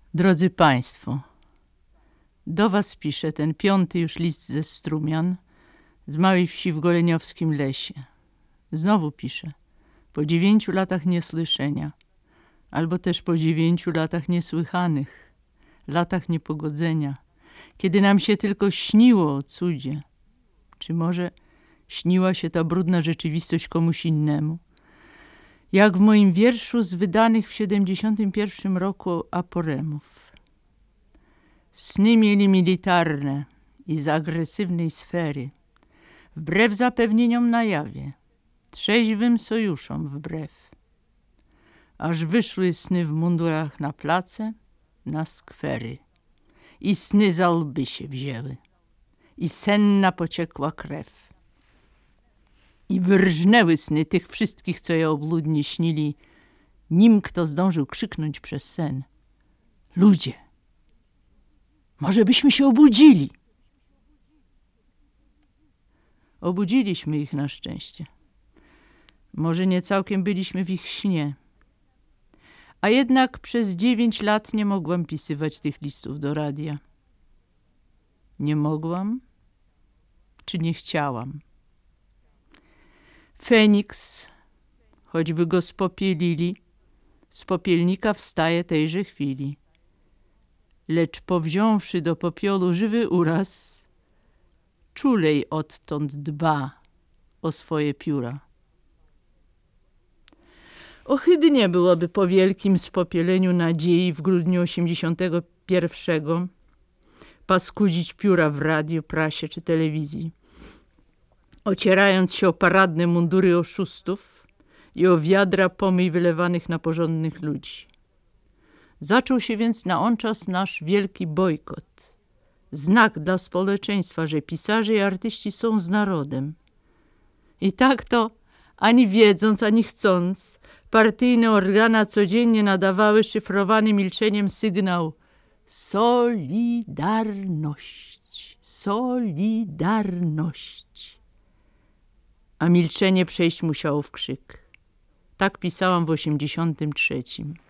Drodzy Państwo, do Was piszę ten 5. już list ze Strumian, z małej wsi w Goleniowskim lesie. Znowu piszę, po 9 latach niesłyszenia, albo też po 9 latach niesłychanych, latach niepogodzenia, kiedy nam się tylko śniło o cudzie. Czy może śniła się ta brudna rzeczywistość komuś innemu? Jak w moim wierszu z wydanych w 71 roku aporemów. Sny mieli militarne i z agresywnej sfery, wbrew zapewnieniom na jawie, trzeźwym sojuszom wbrew. Aż wyszły sny w mundurach na place, na skwery. I sny za łby się wzięły. I senna pociekła krew. I wyrżnęły sny tych wszystkich, co je obludnie śnili, nim kto zdążył krzyknąć przez sen. Ludzie, może byśmy się obudzili. Obudziliśmy ich na szczęście. Może nie całkiem byliśmy w ich śnie. A jednak przez 9 lat nie mogłam pisywać tych listów do radia. Nie mogłam, czy nie chciałam. Feniks, choćby go spopielili, z popielnika wstaje tejże chwili. Lecz powziąwszy do popiołu żywy uraz, czulej odtąd dba o swoje pióra. Ohydnie byłoby po wielkim spopieleniu nadziei w grudniu 81 paskudzić pióra w radiu, prasie czy telewizji, ocierając się o paradne mundury oszustów i o wiadra pomyj wylewanych na porządnych ludzi. Zaczął się więc na on czas nasz wielki bojkot. Znak dla społeczeństwa, że pisarze i artyści są z narodem. I tak to, ani wiedząc, ani chcąc, partyjne organa codziennie nadawały szyfrowany milczeniem sygnał Solidarność, Solidarność. A milczenie przejść musiało w krzyk. Tak pisałam w 83.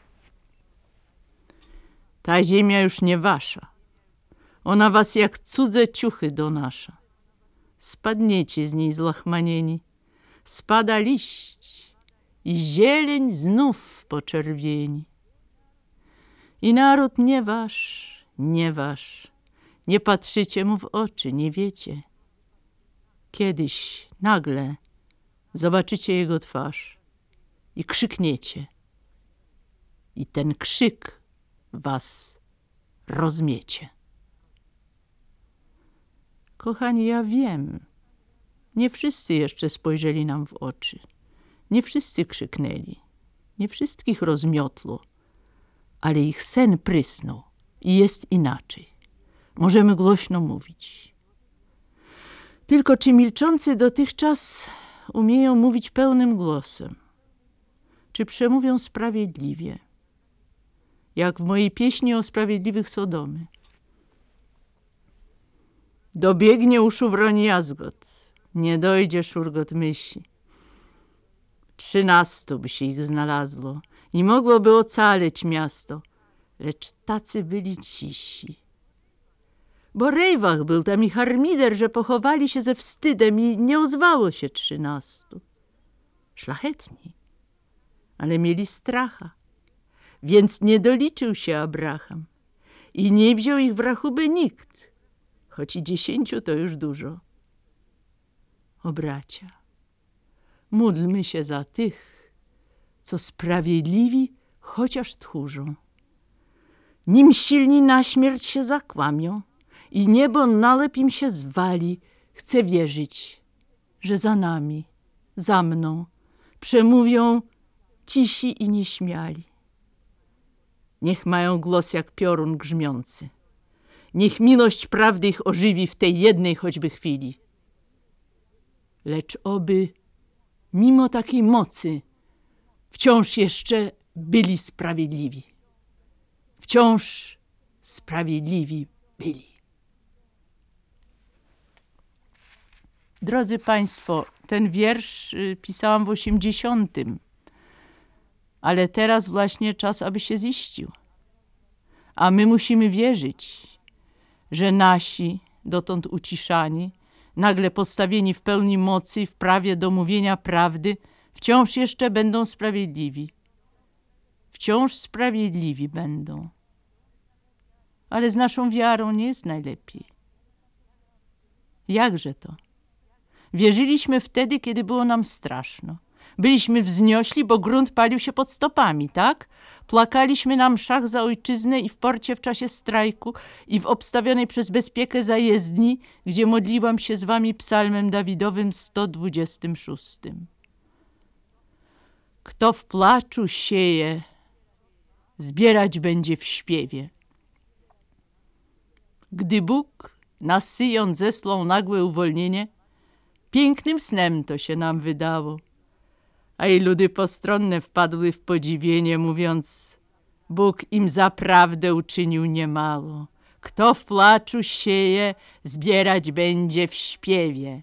Ta ziemia już nie wasza. Ona was jak cudze ciuchy donosza. Spadniecie z niej zlachmanieni. Spada liść i zieleń znów poczerwieni. I naród nie wasz, nie wasz. Nie patrzycie mu w oczy, nie wiecie. Kiedyś nagle zobaczycie jego twarz i krzykniecie. I ten krzyk was rozmiecie. Kochani, ja wiem, nie wszyscy jeszcze spojrzeli nam w oczy. Nie wszyscy krzyknęli. Nie wszystkich rozmiotło. Ale ich sen prysnął i jest inaczej. Możemy głośno mówić. Tylko czy milczący dotychczas umieją mówić pełnym głosem? Czy przemówią sprawiedliwie? Jak w mojej pieśni o sprawiedliwych Sodomy. Dobiegnie uszu wroń jazgot, nie dojdzie szurgot myśli. 13 by się ich znalazło i mogłoby ocalić miasto, lecz tacy byli cisi. Bo Rejwach był tam i harmider, że pochowali się ze wstydem i nie ozwało się 13. Szlachetni, ale mieli stracha, więc nie doliczył się Abraham i nie wziął ich w rachubę nikt, choć i 10 to już dużo. O bracia, módlmy się za tych, co sprawiedliwi chociaż tchórzą. Nim silni na śmierć się zakłamią i niebo nalep im się zwali, chcę wierzyć, że za nami, za mną przemówią cisi i nieśmiali. Niech mają głos jak piorun grzmiący. Niech miłość prawdy ich ożywi w tej jednej choćby chwili. Lecz oby mimo takiej mocy wciąż jeszcze byli sprawiedliwi. Wciąż sprawiedliwi byli. Drodzy Państwo, ten wiersz pisałam w 80. Ale teraz właśnie czas, aby się ziścił. A my musimy wierzyć, że nasi, dotąd uciszani, nagle postawieni w pełni mocy i w prawie do mówienia prawdy, wciąż jeszcze będą sprawiedliwi. Wciąż sprawiedliwi będą. Ale z naszą wiarą nie jest najlepiej. Jakże to? Wierzyliśmy wtedy, kiedy było nam straszno. Byliśmy wzniośli, bo grunt palił się pod stopami, tak? Płakaliśmy na mszach za ojczyznę i w porcie w czasie strajku i w obstawionej przez bezpiekę zajezdni, gdzie modliłam się z wami psalmem Dawidowym 126. Kto w płaczu sieje, zbierać będzie w śpiewie. Gdy Bóg na Syjon zesłał nagłe uwolnienie, pięknym snem to się nam wydało. A i ludy postronne wpadły w podziwienie, mówiąc, Bóg im zaprawdę uczynił niemało. Kto w płaczu sieje, zbierać będzie w śpiewie.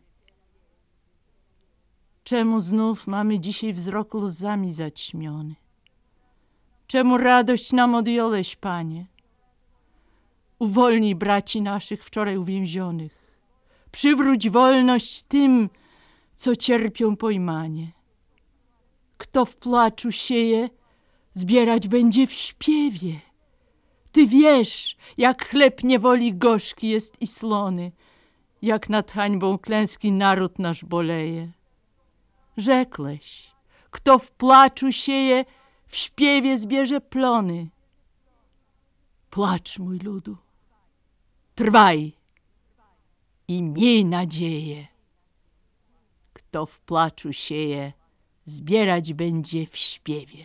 Czemu znów mamy dzisiaj wzrok łzami zaćmiony? Czemu radość nam odjąłeś, Panie? Uwolnij braci naszych wczoraj uwięzionych. Przywróć wolność tym, co cierpią pojmanie. Kto w płaczu sieje, zbierać będzie w śpiewie. Ty wiesz, jak chleb niewoli gorzki jest i slony, jak nad hańbą klęski naród nasz boleje. Rzekłeś, kto w płaczu sieje, w śpiewie zbierze plony. Płacz, mój ludu, trwaj i miej nadzieję. Kto w płaczu sieje, zbierać będzie w śpiewie.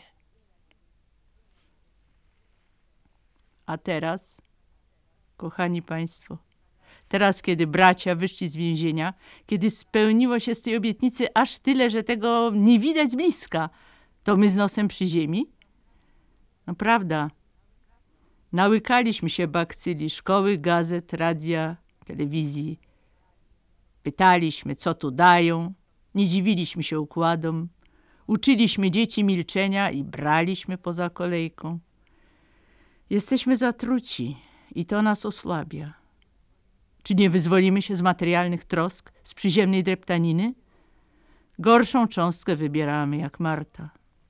A teraz, kochani Państwo, teraz, kiedy bracia wyszli z więzienia, kiedy spełniło się z tej obietnicy aż tyle, że tego nie widać z bliska, to my z nosem przy ziemi? No prawda, nałykaliśmy się bakcyli szkoły, gazet, radia, telewizji. Pytaliśmy, co tu dają, nie dziwiliśmy się układom, uczyliśmy dzieci milczenia i braliśmy poza kolejką. Jesteśmy zatruci i to nas osłabia. Czy nie wyzwolimy się z materialnych trosk, z przyziemnej dreptaniny? Gorszą cząstkę wybieramy, jak Marta.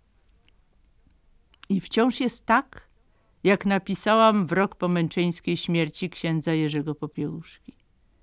I wciąż jest tak, jak napisałam w rok po męczeńskiej śmierci księdza Jerzego Popiełuszki.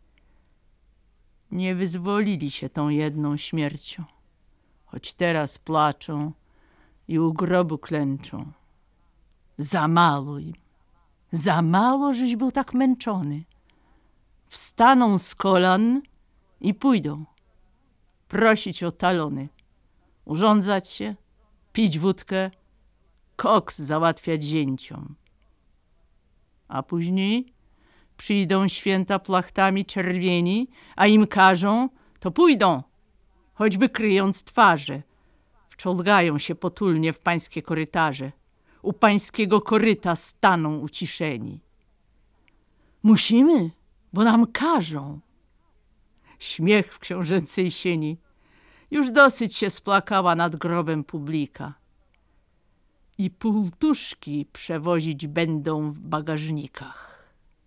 Nie wyzwolili się tą jedną śmiercią, choć teraz płaczą i u grobu klęczą. Za mało im, za mało, żeś był tak męczony. Wstaną z kolan i pójdą prosić o talony, urządzać się, pić wódkę, koks załatwiać zięciom. A później przyjdą święta plachtami czerwieni, a im każą, to pójdą, choćby kryjąc twarze. Wczołgają się potulnie w pańskie korytarze. U pańskiego koryta staną uciszeni. Musimy, bo nam każą. Śmiech w książęcej sieni. Już dosyć się splakała nad grobem publika. I półtuszki przewozić będą w bagażnikach.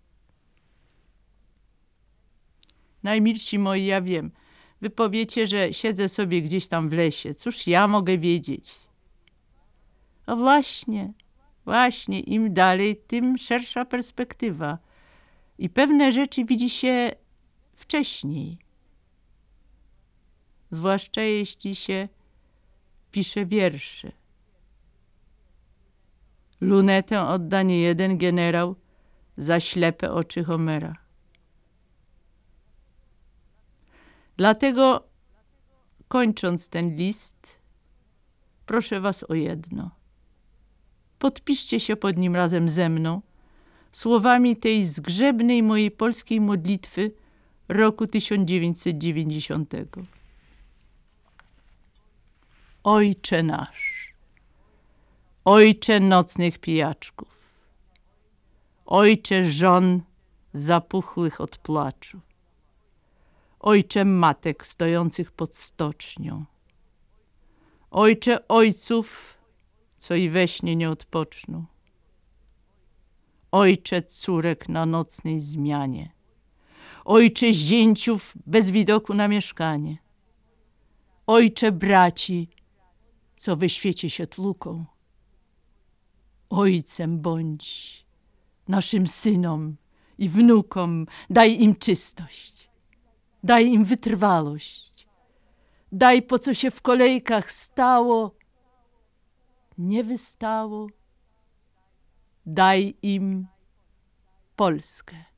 Najmilsi moi, ja wiem, wy powiecie, że siedzę sobie gdzieś tam w lesie. Cóż ja mogę wiedzieć? A właśnie, im dalej, tym szersza perspektywa. I pewne rzeczy widzi się wcześniej. Zwłaszcza jeśli się pisze wiersze. Lunetę odda niejeden generał za ślepe oczy Homera. Dlatego, kończąc ten list, proszę was o jedno. Podpiszcie się pod nim razem ze mną słowami tej zgrzebnej mojej polskiej modlitwy roku 1990. Ojcze nasz, Ojcze nocnych pijaczków, Ojcze żon zapuchłych od płaczu, Ojcze matek stojących pod stocznią, Ojcze ojców, co i we śnie nie odpoczną, Ojcze córek na nocnej zmianie, ojcze zięciów bez widoku na mieszkanie, ojcze braci, co we świecie się tłuką. Ojcem bądź naszym synom i wnukom, daj im czystość, daj im wytrwałość, daj po co się w kolejkach stało, nie wystało, daj im Polskę.